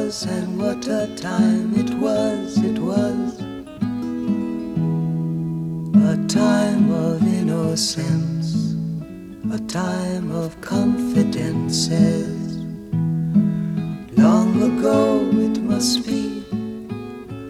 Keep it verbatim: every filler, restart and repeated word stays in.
was, and what a time it was, it was. A time of innocence, a time of confidences. Long ago it must be,